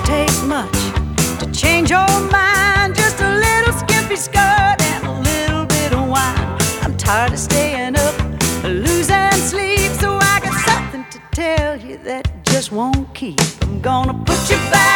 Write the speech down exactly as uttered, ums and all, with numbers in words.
take much to change your mind. Just a little skimpy skirt and a little bit of wine. I'm tired of staying up, losing sleep, so I got something to tell you that just won't keep. I'm gonna put you back